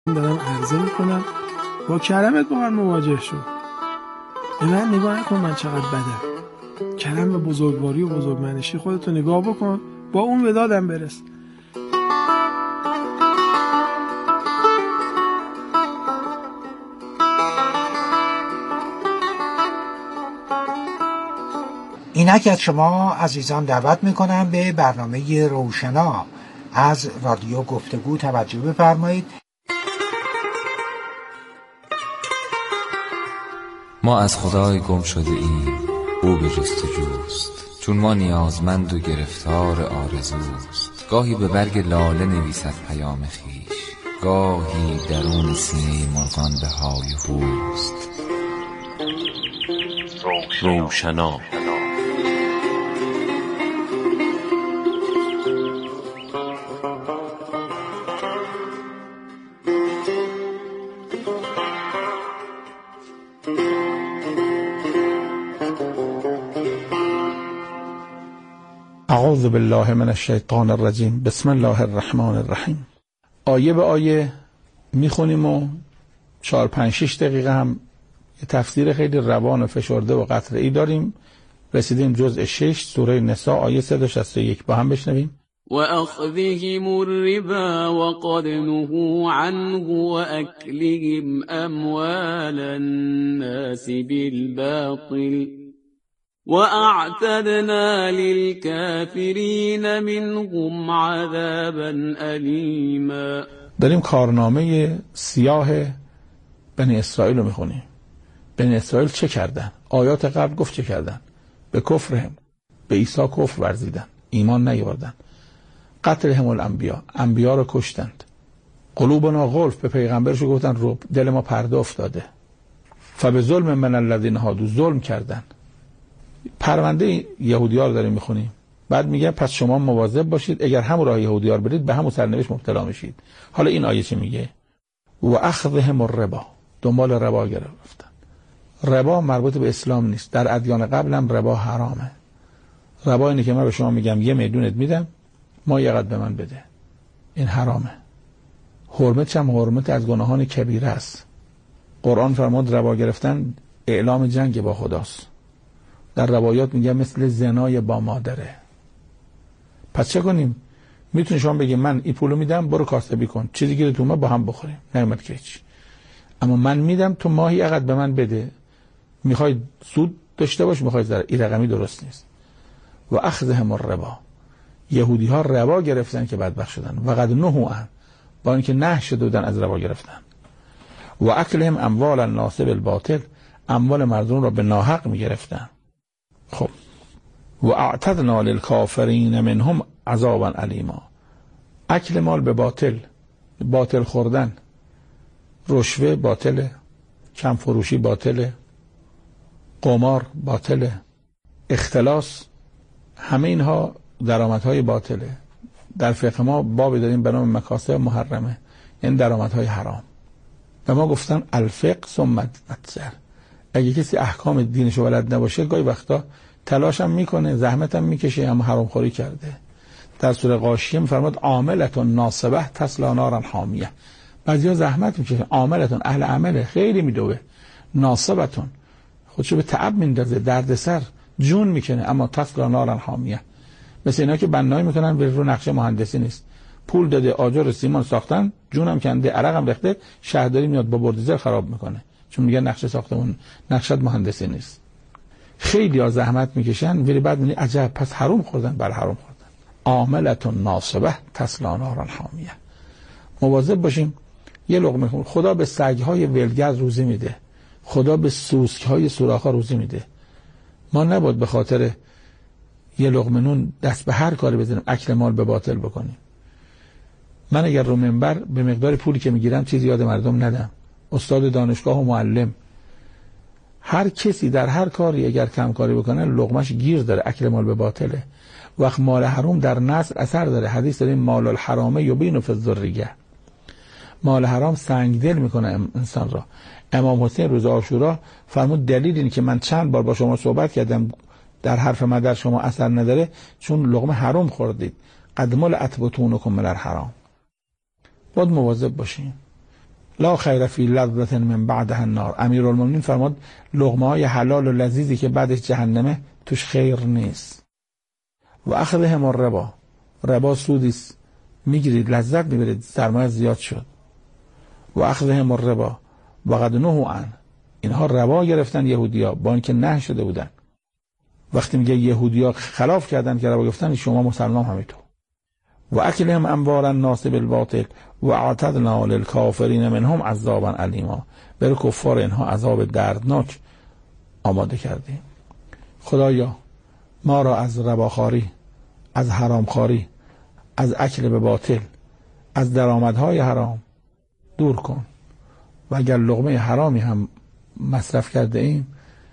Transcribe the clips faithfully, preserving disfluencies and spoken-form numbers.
دارم عرضه میکنم با کرمت با من مواجه شو. به من نگاه نکن من چقدر بدم. کرم و بزرگواری و بزرگمنشی خودتو نگاه بکن، با اون به دادم برس. اینک از شما عزیزان دعوت میکنم به برنامه روشنا از رادیو گفتگو توجه بفرمایید. ما از خدای گم شده ایم، او به جستجوست، چون ما نیازمند و گرفتار آرزوست. گاهی به برگ لاله نویسد پیام خویش، گاهی درون سینه مرغان به های هوست. روشنا اعوذ بالله من الشیطان الرجیم. بسم الله الرحمن الرحیم. آیه به آیه میخونیم و چهار پنج شش دقیقه هم یه تفسیر خیلی روان و فشرده و قطعی داریم. رسیدیم جزء شش سوره نساء آیه صد و شصت و یک. با هم بشنویم. وأخذهم الربا وقد نهوا عنه وأكلهم أموال الناس بالباطل وأعتدنا للكافرين منهم عذابا أليما. داریم کارنامه سیاه بنی اسرائیل رو میخونیم. بنی اسرائیل چه کردن؟ آیات قبل گفت چه کردن؟ به کفرهم، به عیسی کفر ورزیدن، ایمان نیاوردن. قتلهم الانبیا، انبیا رو کشتند. قلوبنا غلف، به پیغمبرش گفتن رو دل ما پرده افتاده. فبظلم من الذین هادوا، ظلم کردن. پرونده یهودی‌ها رو داریم میخونیم. بعد میگه پس شما مواظب باشید، اگر همون راه یهودی‌ها رو برید به همون سرنوشت مبتلا میشید. حالا این آیه چی میگه؟ و اخذهم الربا، دنبال ربا گرفتن. ربا مربوط به اسلام نیست. در ادیان قبل هم ربا حرامه. ربا اینه که من به شما میگم یه میدونت میدم، ما یقت به من بده. این حرامه. حرمت هم حرمت از گناهان کبیره است. قرآن فرمود ربا گرفتن اعلام جنگ با خداست. در روایات میگه مثل زنای با مادره. پس چه کنیم؟ میتونی شما بگی من این پولو میدم برو کاسبی کن، چیزی گیره تو ما با هم بخوریم، نمیاد که هیچ. اما من میدم تو ماهی عقد به من بده. میخوای سود داشته باش، میخوای ضرر. این رقمی درست نیست. و اخذهم الربا، یهودی ها ربا گرفتن که بدبخت شدن. و قد نهوا عنه، با اینکه نهی شده بودن از ربا گرفتن. و اکلهم اموال الناس بالباطل، اموال مردم را به ناحق میگرفتن. خب و اعتدنا للکافرین منهم عذابا الیما. اکل مال به باطل، باطل خوردن، رشوه باطله، کم فروشی باطله، قمار باطله، اختلاس، همه اینها درآمدهای باطله. در فقه ما بابی داریم به نام مکاسب محرمه، این درآمدهای حرام. و ما گفتن الفقه ثم النظر. اگه کسی احکام دینش رو بلد نباشه گاهی وقتا تلاش هم میکنه، زحمت هم میکشه، اما حرام خوری کرده. در سوره غاشیه میفرماد عاملتون ناصبه تصلا نارا حامیه. بعضیا زحمت میکشه، عاملتون اهل عمله، خیلی میدوه، ناصبتون خودشو به تعب میندازه، دردسر، جون میکنه، اما تصلا نارا حامیه. مثل اینا که بنایی میکنن به رو نقشه مهندسی نیست، پول داده آجر و سیمان ساختن، جونم کنده، عرقم ریخته، شهرداری میاد با بردیزر خراب میکنه چون میگه نقشه ساختمون، نقشت مهندسی نیست. خیلی ها زحمت میکشن ولی بعد میگن عجب پس حرام خوردن. بر حرام خوردن. عاملتون ناصبه تصلا نارا حامیه. مواظب باشیم. یه لقمه خون. خدا به سگهای ولگرد روزی میده، خدا به سوسکهای سوراخ‌ها روزی میده. ما نباید به خاطر یه لقمه نون دست به هر کاری بزنیم، اکل مال به باطل بکنیم. من اگر رو منبر به مقدار پولی که میگیرم چیزی یاد مردم ندم. استاد دانشگاه و معلم، هر کسی در هر کاری اگر کم کاری بکنه لقمش گیر داره، اکل مال به باطله. وقت مال حرام در نسل اثر داره. حدیث داریم مال الحرام یبین فی الذریه. مال حرام سنگدل میکنه انسان را. امام حسین روز عاشورا فرمود دلیل این که من چند بار با شما صحبت کردم در حرف من در شما اثر نداره چون لقمه حرام خوردید. قد ملئت بطونکم من الحرام. باید مواظب باشیم. لا خیر فی لذة من بعدها النار. امیرالمومنین فرمود لقمه های حلال و لذیذی که بعدش جهنمه توش خیر نیست. و اخذهم الربا، ربا سودیست، میگیرید لذت میبرید، سرمایه زیاد شد. و اخذهم الربا و قد نهوا عنه، اینها ربا گرفتن یهودیا با اینکه نهی شده بودن. وقتی میگه یهودیا خلاف کردن که ربا گرفتن، شما مسلمان همینطور. و اکلهم اموال الناس بالباطل و اعتدنا للکافرین منهم عذابا الیما، برای کفار اینها عذاب دردناک آماده کردیم. خدایا ما را از رباخواری، از حرامخواری، از اکل به باطل، از درآمدهای حرام دور کن. و اگر لقمه حرامی هم مصرف کرده ایم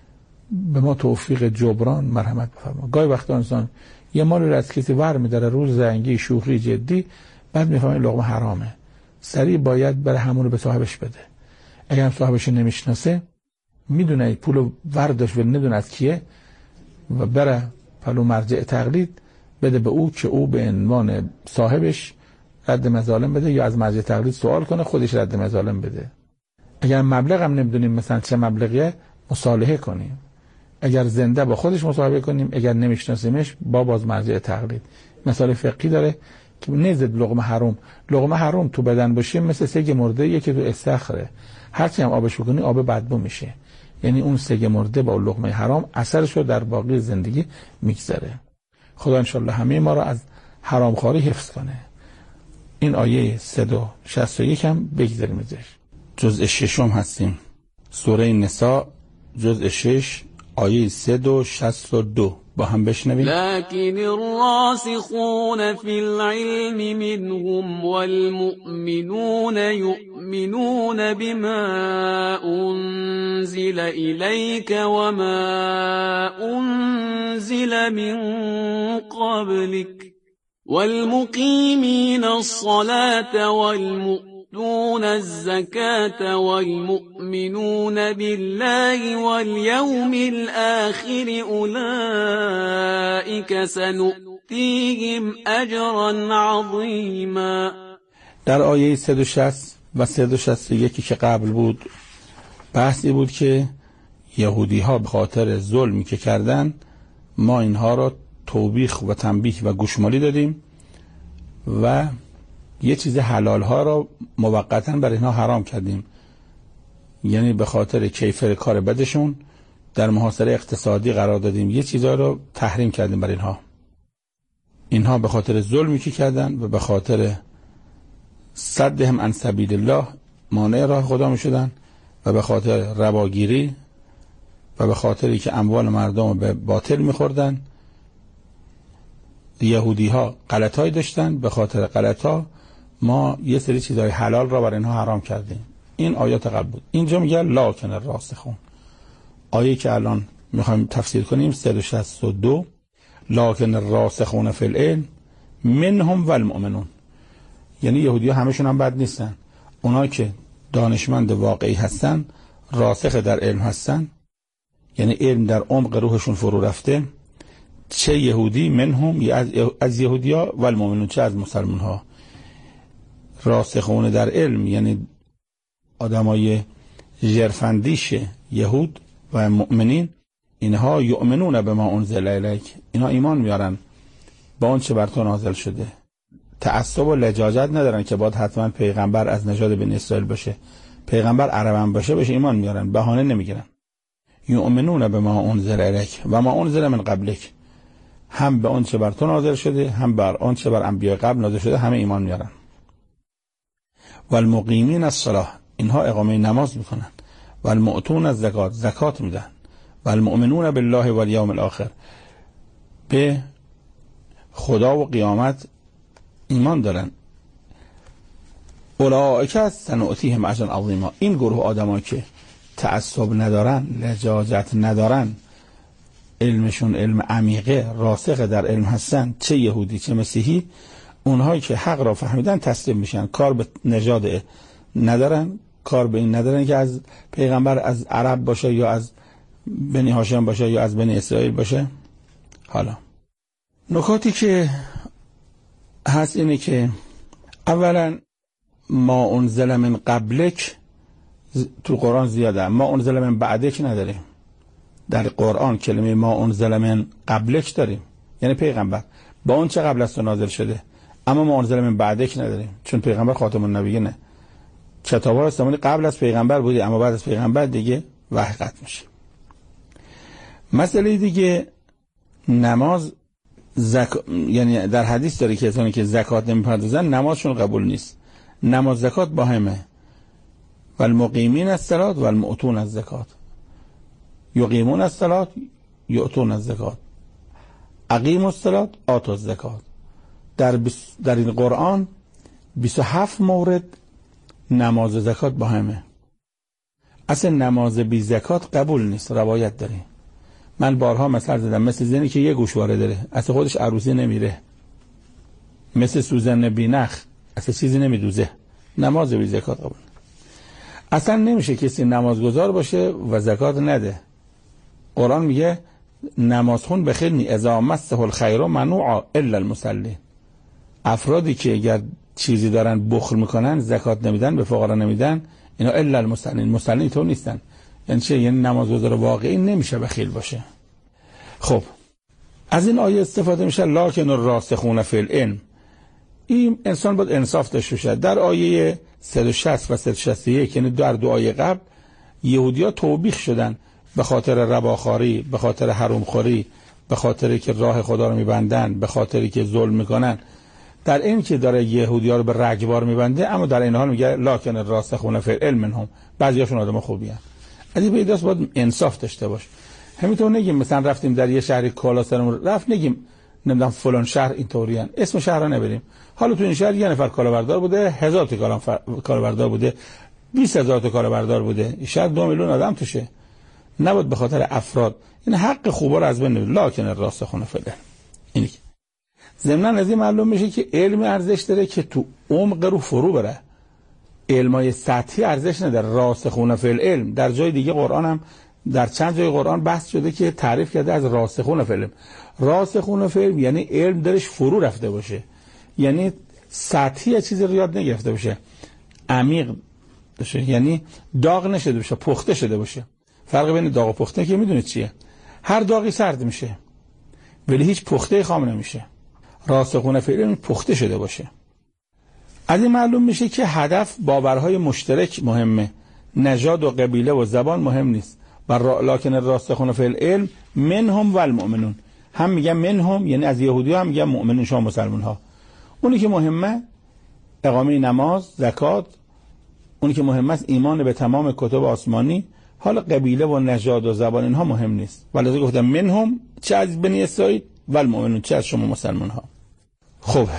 به ما توفیق جبران مرحمت بفرما. گاهی وقتا انسان یه مالی رو از کسی ور میداره، روز زنگی شوخی جدی، بعد میفهمه لقمه حرامه، سریع باید بره همون رو به صاحبش بده. اگر هم صاحبش نمیشناسه، میدونه پول ورداش ولی ندونه از کیه، و بره پلو مرجع تقلید بده به او که او به عنوان صاحبش رد مظالم بده، یا از مرجع تقلید سوال کنه خودش رد مظالم بده. اگر مبلغ هم نمیدونیم مثلا چه مبلغیه، مصالحه کنیم. اگر زنده با خودش مصاحبه کنیم، اگر نمیشناسیمش با باز مرجع تقلید. مثال فقهی داره که نزد لقمه حرام، لقمه حرام تو بدن باشه مثل سگ مرده یه که تو استخره، هرچی هم آبش بکنی آب بدبو میشه. یعنی اون سگ مرده با لقمه حرام اثرش رو در باقی زندگی میگذره. خدا انشالله همه ما رو از حرامخواری حفظ کنه. این آیه صد و شصت و یک هم بگذاریم ازش. جزء ششم هستیم، سوره نساء جزء شش آیه صد و شصت و دو با هم بشنویم. لكن الراسخون في العلم منهم والمؤمنون يؤمنون بما أنزل إليك وما أنزل من قبلك والمقيمين الصلاة والمؤمنين دون الزكاة والمؤمنون بالله واليوم الآخر أولئك سنؤتيهم أجرا عظيما. در آیه صد و شصت و صد و شصت و یک که قبل بود بحثی بود که یهودی ها به خاطر ظلمی که کردن ما اینها را توبیخ و تنبیه و گوشمالی دادیم و یه چیز حلال ها را موقتا برای اینها حرام کردیم. یعنی به خاطر کیفر کار بدشون در محاصره اقتصادی قرار دادیم، یه چیزا رو تحریم کردیم برای اینها. اینها به خاطر ظلمی که کردن و به خاطر صدهم عن سبیل الله مانع راه خدا می شدن و به خاطر رباگیری و به خاطری که اموال مردم به باطل می خوردن. یهودی ها غلطایی داشتن، به خاطر غلطا ما یه سری چیزای حلال را برای اینها حرام کردیم. این آیات قبل بود. اینجا میگه لکن الراسخون، آیه که الان میخوایم تفسیر کنیم صد و شصت و دو، لکن الراسخون فی العلم منهم والمؤمنون، یعنی یهودی ها همشون هم بد نیستن، اونایی که دانشمند واقعی هستن، راسخ در علم هستن، یعنی علم در عمق روحشون فرو رفته، چه یهودی منهم یا از, از یهودی ها و المؤمنون، چه از مسلمان ها. راسخون در علم یعنی آدمای ژرفندیش یهود و مؤمنین، اینها یؤمنون به ما انزل الیک، اینها ایمان میارن با اون چه بر تو نازل شده. تعصب و لجاجت ندارن که باید حتما پیغمبر از نژاد بنی اسرائیل باشه، پیغمبر عربم باشه باشه ایمان میارن، بهانه نمیگیرن. یؤمنون به ما انزل الیک و ما انزل من قبلک، هم به اون چه بر تو نازل شده هم بر اون چه بر انبیاء قبل نازل شده همه ایمان میارن. والمقیمین الصلاة، اینها اقامه نماز میکنن. والمؤتون الزکات، زکات میدن. والمؤمنون بالله والیوم الاخر، به خدا و قیامت ایمان دارن. اولئک سنؤتیهم اجرا عظیما، این گروه آدمایی که تعصب ندارن، لجاجت ندارن، علمشون علم عمیقه، راسخ در علم هستن، چه یهودی چه مسیحی، اونهایی که حق را فهمیدن تسلیم میشن، کار به نژاد ندارن، کار به این ندارن که از پیغمبر از عرب باشه یا از بنی هاشم باشه یا از بنی اسرائیل باشه. حالا نکاتی که هست اینه که اولا ما انزل من قبلک تو قرآن زیاده، ما انزل من بعدک نداریم. در قرآن کلمه ما انزل من قبلک داریم، یعنی پیغمبر با اون چه قبل از تو نازل شده، اما ما انزل من بعدک نداریم، چون پیغمبر خاتم النبیینه. کتاب‌ها آسمانی قبل از پیغمبر بوده، اما بعد از پیغمبر دیگه وحی قطع میشه. مسئله دیگه نماز زک... یعنی در حدیث داره که کسانی که زکات نمیپردازن نمازشون قبول نیست. نماز زکات با همه. والمقیمین الصلاة والمؤتون الزکات. یقیمون الصلاة یؤتون الزکات. اقیموا الصلاة آتوا الزکات. در بس... در این قرآن بیست و هفت مورد نماز و زکات با همه. اصلا نماز بی زکات قبول نیست. روایت داره. من بارها مثال زدم، مثل زنی که یه گوشواره داره، اصلا خودش عروسی نمیره، مثل سوزن بینخ، اصلا چیزی نمیدوزه. نماز بی زکات قبول. اصلا نمیشه کسی نمازگزار باشه و زکات نده. قرآن میگه نمازخون بخیرنی اذا مسه الخیر منوعا الا المصلین. افرادی که اگر چیزی دارن بخل میکنن، زکات نمیدن، به فقرا نمیدن، اینا الا المصلین، مصلین تو نیستن. یعنی چه؟ یعنی نمازگزار واقعی نمیشه بخیل باشه. خب از این آیه استفاده میشه لکن الراسخون فی العلم. این انسان باید انصاف داشته باشه. در آیه صد و شصت و صد و شصت و یک، یعنی در دو آیه قبل، یهودی‌ها توبیخ شدن به خاطر رباخواری، به خاطر حرامخوری، به خاطری که راه خدا رو میبندن، به خاطری که ظلم میکنن. در این که داره یهودی‌ها رو به رگبار میبنده، اما در این حال میگه لکن الراسخون فی العلم منهم. بعضیاشون آدم خوبی هستن. از این پیداست باید انصاف داشته باش. همینطور نگیم مثلا رفتیم در یه شهری کالا سرمون رفت، نگیم نمیدونم فلان شهر اینطوریان، اسم شهر رو نبریم. حالا تو این شهر یه نفر کالابردار بوده، هزار تا کالابردار بوده، بیست هزار تا کالابردار بوده، این شهر دو میلیون آدم توشه. نباید به خاطر افراد این حق خوبا رو از بین ببریم. لکن الراسخون فی العلم. اینی ضمن از این معلوم میشه که علم ارزش داره که تو عمق رو فرو بره. علمای سطحی ارزش نداره. راسخون فی العلم در جای دیگه قرآن هم در چند جای قرآن بحث شده که تعریف کرده از راسخون فی العلم. راسخون فی العلم یعنی علم درش فرو رفته باشه، یعنی سطحی چیزی رو یاد نگرفته باشه، عمیق باشه، یعنی داغ نشده باشه، پخته شده باشه. فرق بین داغ و پخته که میدونید چیه؟ هر داغی سرد میشه ولی هیچ پخته خام نمیشه. راسخون فی العلم پخته شده باشه. از این معلوم میشه که هدف باورهای مشترک مهمه، نژاد و قبیله و زبان مهم نیست. و لکن الراسخون فی العلم منهم و المؤمنون. هم میگن منهم یعنی از یهودی ها، هم میگن مؤمنون شما مسلمان ها. اونی که مهمه اقامه نماز، زکات، اونی که مهمه است ایمان به تمام کتب آسمانی. حالا قبیله و نژاد و زبان اینها مهم نیست. ولی گفتم منهم چه از بنی اسرائیل و المؤمنون چه از شما مسلمان ها. خب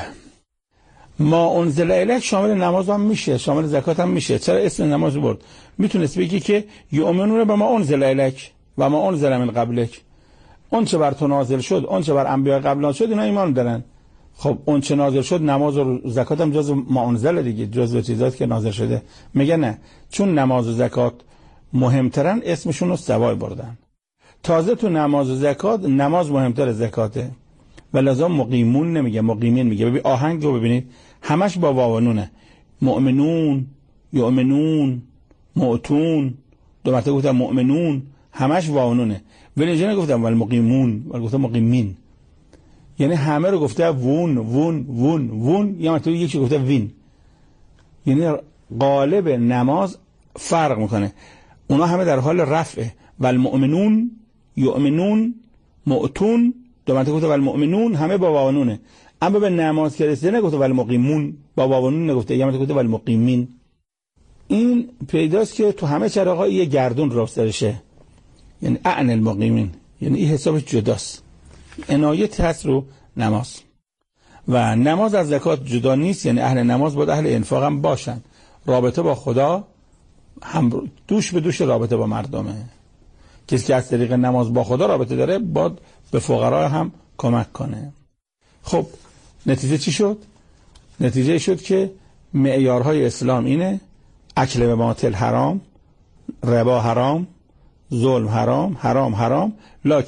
ما انزل الیک شامل نماز هم میشه، شامل زکات هم میشه. چرا اسم نماز برد؟ میتونست بگی که یؤمنون به ما انزل الیک و ما انزل من قبلک. اون چه بر تو نازل شد، اون چه بر انبیاء قبل نازل شد، اینا ایمان دارن. خب اون چه نازل شد، نماز و زکات هم جزو ما انزل دیگه، جزو چیزاست که نازل شده. میگه نه، چون نماز و زکات مهمترن اسمشون رو سوای بردن. تازه تو نماز و زکات نماز مهمتر زکاته. ولذا مقیمون نمیگه، مقیمین میگه. ببین آهنگ رو ببینید همش با واو و نونه. مؤمنون، یؤمنون، مؤتون، دو مرتبه گفتم مؤمنون، همش واو و نونه. ولی اینجا نگفتم ولی مقیمون، ولی گفتم مقیمین. یعنی همه رو گفته وون وون وون وون، یا مرتبه یکی گفته وین. یعنی قالب نماز فرق میکنه. اونا همه در حال رفعه. والمؤمنون، یؤمنون، مؤتون، دو مرتبه گفته والمؤمنون، همه با واو و نونه. اما به نماز که رسیده نگفته والمقیمون، با واو و نون نگفته، یا مرتبه گفته والمقیمین. این پیداست که تو همه چراغا یه گردون راسترشه، یعنی اعن المقیمین، یعنی این حسابش جداست. عنایت هست رو نماز. و نماز از زکات جدا نیست، یعنی اهل نماز باید اهل انفاق هم باشن. رابطه با خدا هم دوش به دوش رابطه با مردمه. کسی که از طریق نماز با خدا رابطه داره باید به فقرا هم کمک کنه. خب نتیجه چی شد؟ نتیجه شد که معیارهای اسلام اینه: اکل به باطل حرام، ربا حرام، ظلم حرام، حرام حرام، لکن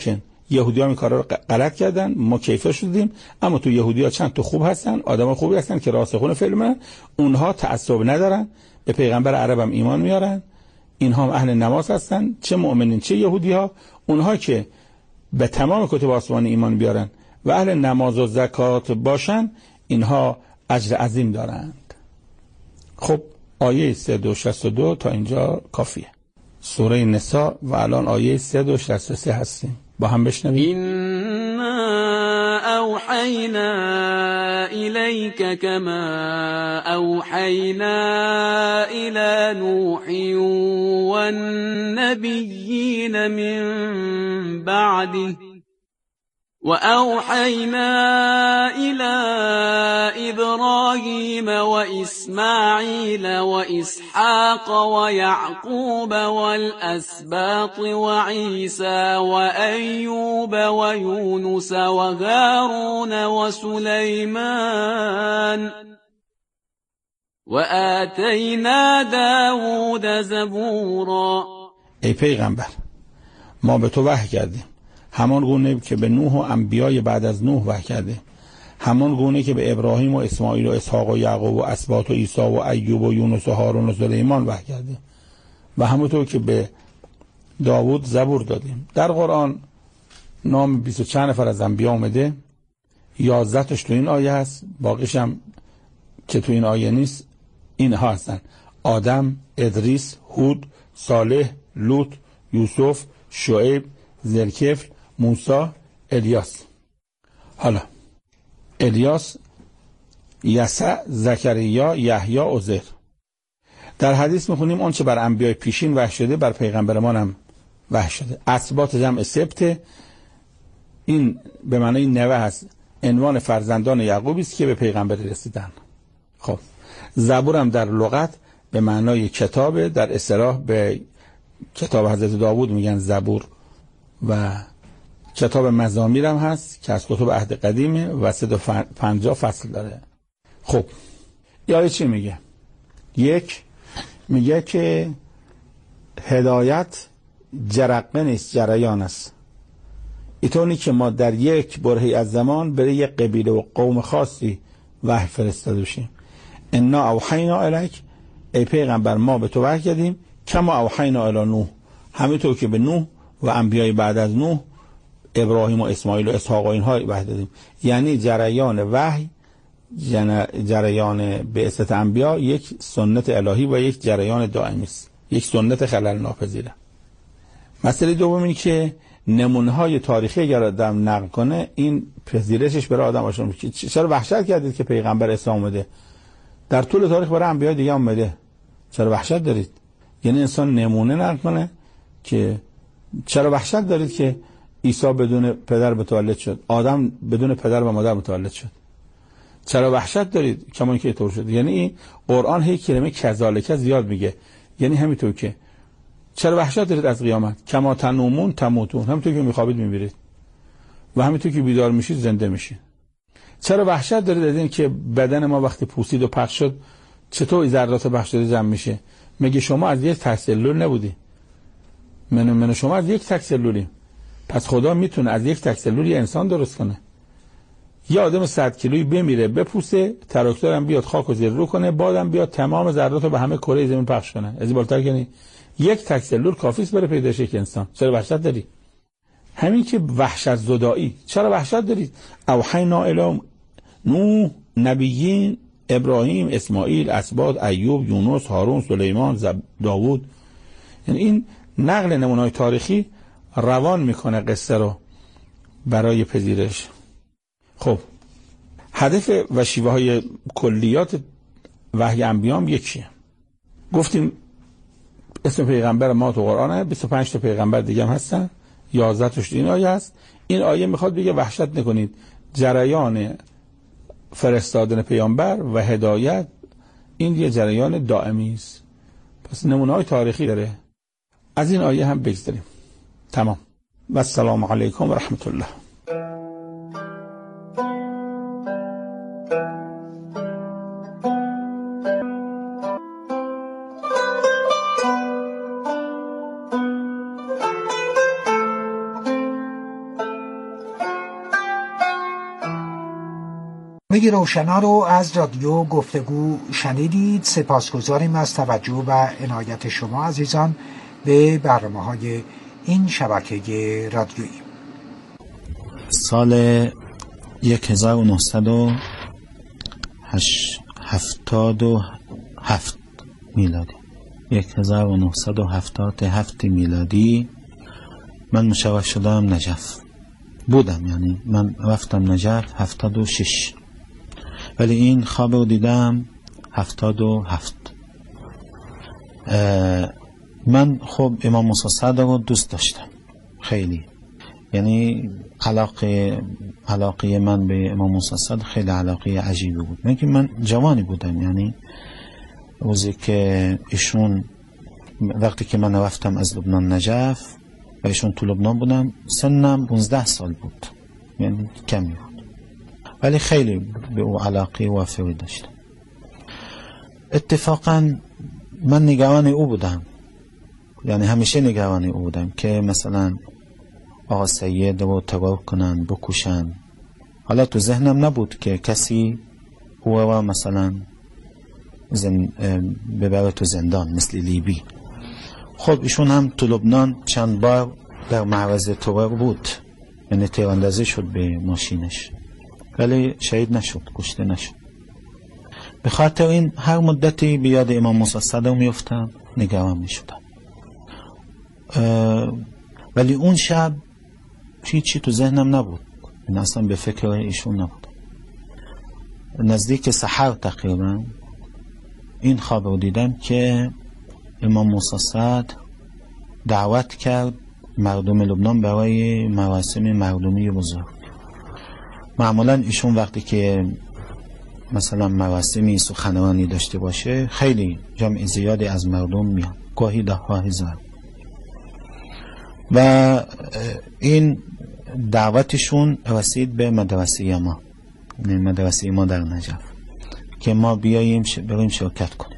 یهودی‌ها این کارا رو غلط کردن، ما کیفر شدیم، اما تو یهودی‌ها چند تا خوب هستن، آدم خوبی هستن که راسخون فعل می‌کنن، اونها تعصب ندارن، به پیغمبر عرب هم ایمان میارن، اینها هم اهل نماز هستن، چه مؤمنین چه یهودی‌ها، اونها که به تمام کتب آسمانی ایمان بیارن و اهل نماز و زکات باشن، اینها اجر عظیم دارند. خب آیه سیصد و شصت و دو تا اینجا کافیه. سوره نساء و الان آیه سیصد و شصت و سه هستیم، با هم بشنویم. إنا أوحينا إليك كما أوحينا إلى نوح والنبيين من بعده وأوحينا إلى إبراهيم وإسماعيل وإسحاق ويعقوب والأسباط وعيسى وأيوب ويونس وهارون وسليمان وآتينا داود زبورا. ای پیغمبر، ما به تو وحی کردیم همان گونه که به نوح و انبیای بعد از نوح وحی کرده، همان گونه که به ابراهیم و اسماعیل و اسحاق و یعقوب و اسباط و عیسی و ایوب و یونس و هارون و سلیمان وحی کرده و همونطور که به داوود زبور دادیم. در قرآن نام بیست و چند نفر از انبیا اومده، یازده تاش تو این آیه هست، باقیش هم که تو این آیه نیست اینها هستن: آدم، ادریس، هود، صالح، لوط، یوسف، شعیب، ذوالکفل، موسی، الیاس. حالا الیاس، یسع، زکریا، یحیی، عزیر. در حدیث میخونیم اون چه بر انبیای پیشین وحی شده بر پیغمبرمان هم وحی شده. اسباط جمع سبت، این به معنای نوه هست، عنوان فرزندان یعقوبی است که به پیغمبر رسیدن. خب زبور هم در لغت به معنای کتابه، در اصطلاح به کتاب حضرت داوود میگن زبور و کتاب مزامیر هم هست که از کتب عهد قدیمه و صد و پنجاه فصل داره. خب این آیه چی میگه؟ یک، میگه که هدایت جرقه نیست، جریان است. اینطوری که ما در یک برهه‌ای از زمان برای یک قبیله و قوم خاصی وحی فرستاده باشیم. انا اوحینا الیک، ای پیغمبر ما به تو وحی کردیم، کما اوحینا الی نوح، همینطور که به نوح و انبیای بعد از نوح، ابراهیم و اسماعیل و اسحاق و اینها وحی دادیم. یعنی جریان وحی، جریان بعثت انبیا یک سنت الهی و یک جریان دائمی است، یک سنت خلل ناپذیره. مسئله دوم اینه که نمونه‌های تاریخی اگر آدم نقل کنه، این پذیرشش برای آدم آشنا میشه. چرا وحشت کردید که پیغمبر اسلام اومده؟ در طول تاریخ برای انبیا دیگه اومده، چرا وحشت دارید؟ یعنی انسان نمونه نقل کنه که چرا وحشت دارید که عیسی بدون پدر متولد شد، آدم بدون پدر و مادر متولد شد، چرا وحشت دارید کما اینکه اینطور شد؟ یعنی قرآن هی کلمه کذالک زیاد میگه، یعنی همینطور که چرا وحشت دارید از قیامت، کما تنومون تموتون، همینطور که میخوابید میمیرید و همینطور که بیدار میشید زنده میشید. چرا وحشت دارید از این که بدن ما وقتی پوسید و پخش شد چطور ذرات پخش شده جمع میشه؟ مگه شما از یک تک سلول نبودی؟ من و من شما از یک تک سلولیم. پس خدا میتونه از یک تک سلول یه انسان درست کنه. یه آدم صد کیلویی بمیره، بپوسه، تراکتور هم بیاد خاک و زیر رو کنه، بعدم بیاد تمام ذرات رو به همه کره زمین پخش کنه. از این بالاتر کنی یک تک سلول کافی است برای پیدایش یک انسان. چرا وحشت داری؟ همین که وحشت زدایی. چرا وحشت دارید؟ اوحینا الی نوح، نبیین، ابراهیم، اسماعیل، اسباط، ایوب، یونس، هارون، سلیمان، زب... داوود. یعنی این نقل نمونه‌های تاریخی روان میکنه قصه رو برای پذیرش. خب هدف و شیوه های کلیات وحی انبیام یکیه. گفتیم اسم پیغمبر ما تو قرآنه، بیست و پنج تا پیغمبر دیگه هم هستن، یازده تاش این آیه هست. این آیه میخواد بگه وحشت نکنید، جریان فرستادن پیامبر و هدایت این یه جریان دائمی است. پس نمونه های تاریخی داره. از این آیه هم بگذاریم. تمام. و السلام علیکم و رحمت الله. برنامه روشنا رو از رادیو گفتگو شنیدید. سپاسگزاریم از توجه و عنایت شما عزیزان به برنامه‌های این شبکه رادیویی. سال هزار و نهصد و هفتاد و هفت میلادی هزار و نهصد و هفتاد و هفت میلادی من مشرف شدم نجف بودم، یعنی من رفتم نجف هفتاد و شش، ولی این خواب رو دیدم هفتاد و هفت. من خب امام موسی صدر رو دوست داشتم خیلی، یعنی علاقه علاقه من به امام موسی صدر خیلی علاقه عجیبی بود. من که من جوانی بودم، یعنی روزی که ایشون وقتی که من رفتم از لبنان نجف و ایشون تو لبنان بودم سنم پانزده سال بود، یعنی کمی بود، ولی خیلی به او علاقه وافری داشتم. اتفاقا من نگران او بودم، یعنی همیشه نگران او بودم که مثلا آقا سید رو ترور کنن بکشن. حالا تو ذهنم نبود که کسی او رو مثلا زن... ببره تو زندان مثل لیبی. خب ایشون هم تو لبنان چند بار در معرض ترور بود، یعنی تیراندازی شد به ماشینش، ولی شهید نشد، کشته نشد. به خاطر این هر مدتی به یاد امام موسی صدر میافتم، نگران میشدم. ولی اون شب چی چی تو ذهنم نبود، من اصلا به فکر ایشون نبود. نزدیک سحر تقریبا این خواب رو دیدم که امام موسی صدر دعوت کرد مردم لبنان برای مراسم مردمی بزرگ. معمولا ایشون وقتی که مثلا مراسمی سخنرانی داشته باشه خیلی جمع زیادی از مردم میان، گاهی ده ها هزار. و این دعوتشون رسید به مدرسه ما، مدرسه ما در نجف، که ما بیاییم بریم شرکت کنیم.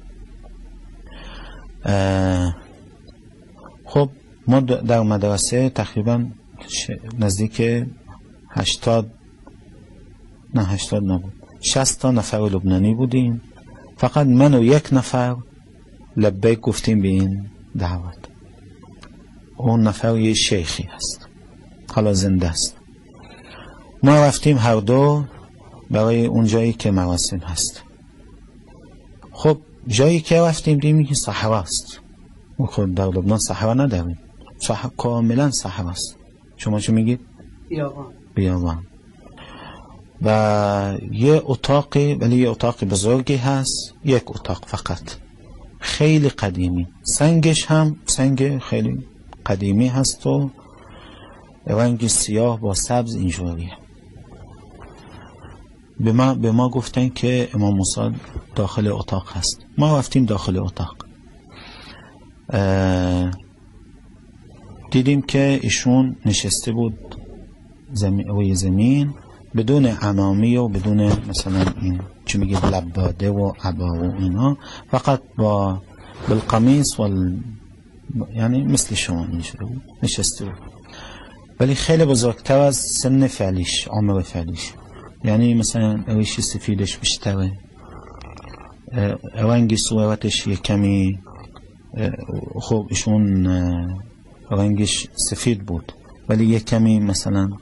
خب ما در مدرسه تقریبا نزدیک هشتاد نه هشتاد نبود شصت تا نفر لبنانی بودیم. فقط من و یک نفر لبیک گفتیم به این دعوت. اون نفر یه شیخی هست، حالا زنده است. ما رفتیم هر دو برای اون جایی که مراسم هست. خب جایی که رفتیم دیدیم که صحراست. ما خود در لبنان صحرا نداریم، صحرا کاملا صحراست. شما چه میگید؟ بیابان. بیابان. و یه اتاقی، ولی یه اتاق بزرگی هست، یک اتاق فقط، خیلی قدیمی، سنگش هم سنگ خیلی قدیمی هست و رنگ سیاه با سبز اینجوریه. به ما به ما گفتن که امام موسی داخل اتاق هست. ما رفتیم داخل اتاق، دیدیم که ایشون نشسته بود زمین روی زمین بدون عمامی و بدون مثلا این چی میگه لباده و عبا و اینا، فقط با بالقمیص و یعنی مثل شما نشسته بود، ولی خیلی بزرگتر از سن فعلیش، عمر فعلیش. یعنی مثلا ریش سفیدش بیشتره، رنگی صورتش یک کمی، خب ایشون رنگش سفید بود ولی یک کمی مثلا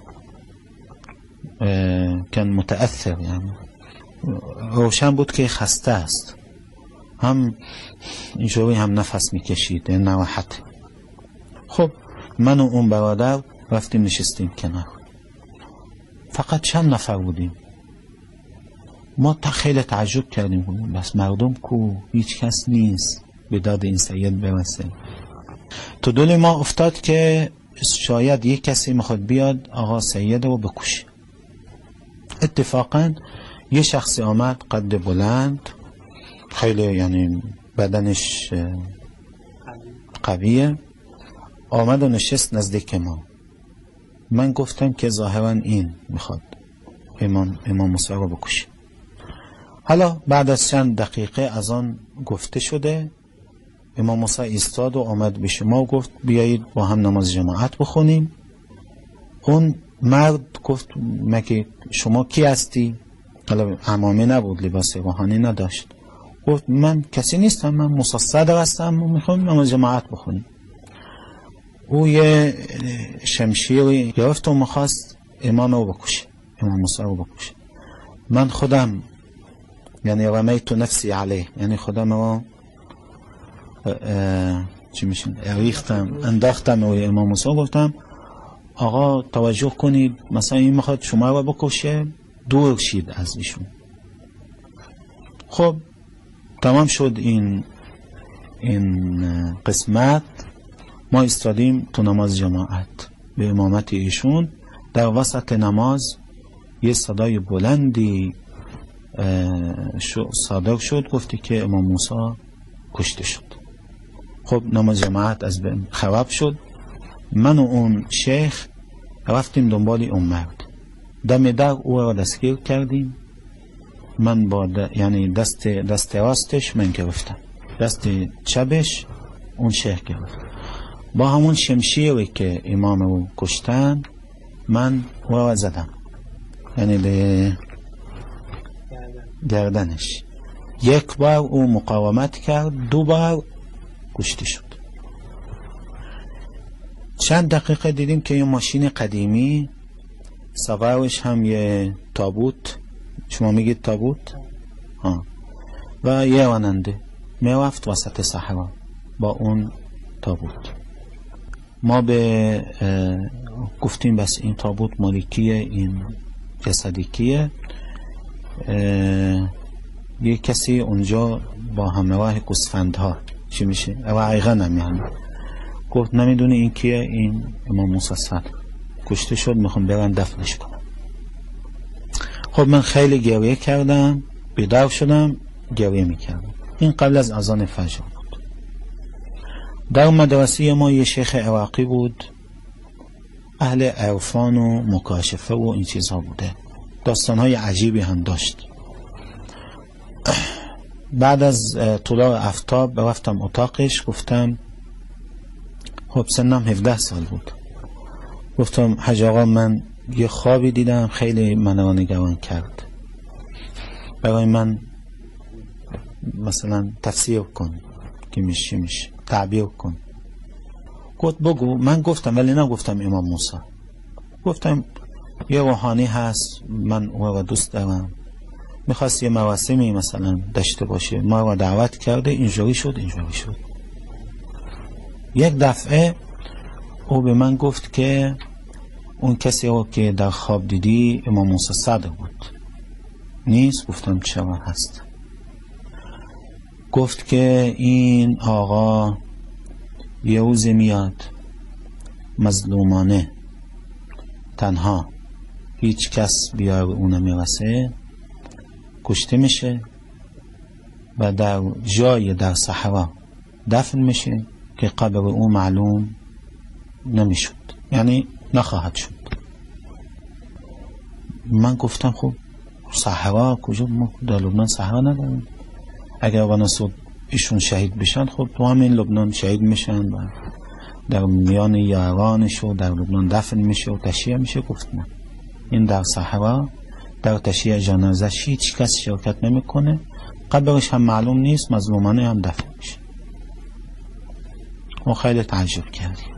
کان متأثر، یعنی روشن بود که خسته است، هم اینجوری هم نفس میکشید، نراحت. خب من و اون برادر رفتیم نشستیم کنار، فقط چند نفر بودیم. ما تا خیلی تعجب کردیم، بس مردم کو، هیچ کس نیست به داد این سید برسه. تو دل ما افتاد که شاید یک کسی میخواد بیاد آقا سید رو بکشه. اتفاقا یه شخصی آمد قد بلند، خیلی یعنی بدنش قویه، آمد و نشست نزدیک ما. من گفتم که ظاهرا این میخواد امام امام موسی رو بکشه. حالا بعد از چند دقیقه از آن گفته شده، امام موسی ایستاد و آمد به شما و گفت بیایید با هم نماز جماعت بخونیم. اون مرد گفت مگه شما کی هستی؟ حالا عمامه نبود، لباس روحانی نداشت. گفت من کسی نیستم، من موسی صدر هستم و میخوام نماز جماعت بخونیم. او یه شمشیری گرفت و میخواست امام رو بکشه، امام موسی رو بکشه. من خودم یعنی رمیت نفسی علیه، یعنی خودم رو چی میشن ریختم، انداختم روی امام موسی. گفتم آقا توجه کنید، مثلا این میخواد شما رو بکشه، دور شید از ایشون. خب تمام شد این این قسمت. ما استادیم تو نماز جماعت به امامت ایشون. در وسط نماز یه صدای بلندی صادر شد، گفتی که امام موسی کشته شد. خب نماز جماعت از بین خراب شد. من و اون شیخ رفتیم دنبال اون مرد. دم در او را دستگیر کردیم. من با د... یعنی دست دست راستش من گرفتم، دست چپش اون شیخ گرفت. با همون شمشیری که امام رو کشتن من او را زدم، یعنی به گردنش. یک بار او مقاومت کرد، دو بار کشته شد. چند دقیقه دیدیم که یه ماشین قدیمی، سوارش هم یه تابوت، شما میگید تابوت؟ ها. و یه راننده میرفت وسط صحرا با اون تابوت. ما به گفتیم بس این تابوت مالکیه، این جسدی کیه. یه کسی اونجا با همراه گوسفندها چی میشه رعیقا نمیانه. گفت نمیدونی این کیه؟ این امام موسی صدر کشته شد، میخوام برن دفنش کنم. خب من خیلی گریه کردم، بیدار شدم گریه میکردم. این قبل از اذان فجر بود. در مدرسه ما یه شیخ عراقی بود، اهل عرفان و مکاشفه و این چیزها بوده، داستانهای عجیبی هم داشت. بعد از طلوع آفتاب رفتم اتاقش، گفتم خب سنم هفده سال بود. گفتم حاج آقا من یه خوابی دیدم خیلی من رو نگران کرد، برای من مثلا تفسیر کن که میشه میشه تعبیر کن. گفت بگو. من گفتم ولی نگفتم امام موسی، گفتم یه روحانی هست من او رو دوست دارم، میخواست یه مراسمی مثلا داشته باشه، ما رو دعوت کرده، اینجوری شد اینجوری شد. یک دفعه او به من گفت که اون کسی رو که در خواب دیدی امام موسی صدر بود. نیست؟ گفتم چرا هست؟ گفت که این آقا یه روز میاد مظلومانه، تنها، هیچ کس بیار اون میرسه، کشته میشه و در جای در صحرا دفن میشه که قبر او معلوم نمیشد، یعنی نخواهد شد. من گفتم خب صحرا کجا؟ ما در لبنان صحرا نداریم. اگر ونسود ایشون شهید بشن خب تو همین لبنان شهید میشن و در میان یارانش و در لبنان دفن میشه و تشییع میشه. گفت نه، این در صحرا در تشییع جنازش هیچ کس شرکت نمیکنه، قبرش هم معلوم نیست، مظلومانه هم دفن میشه. و خیلی تعجب کردیم.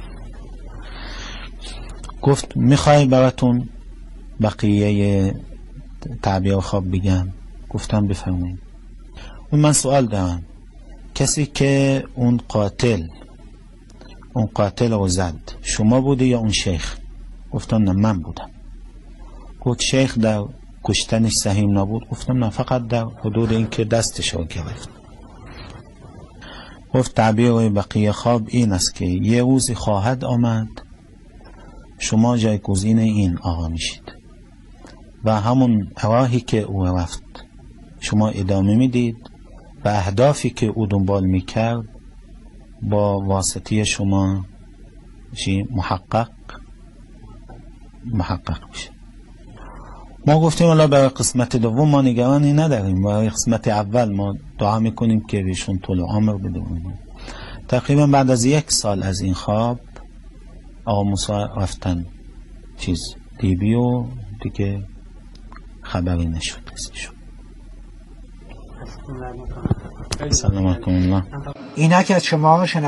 گفت میخوای براتون بقیه تعبیر خواب بگم؟ گفتم بفرمایید. من سوال دارم، کسی که اون قاتل اون قاتل رو زد شما بوده یا اون شیخ؟ گفتم نه من بودم. گفت شیخ در کشتنش سهیم نبود؟ گفتم نه، فقط در حدود این که دستش رو گرفت. گفت تعبیر بقیه خواب این است که یه روزی خواهد آمد شما جایگزین این آقا میشید و همون راهی که او رفت شما ادامه میدید و اهدافی که او دنبال میکرد با واسطه شما محقق محقق میشه. ما گفتیم الله برای قسمت دوم ما نگرانی نداریم، برای قسمت اول ما دعا میکنیم که بهشون طول عمر بدونیم. تقریبا بعد از یک سال از این خواب آقا موسی رفتن چیز دیبی و دیگه خبری نشد از ایشون. سلام علیکم الله. اینک از شما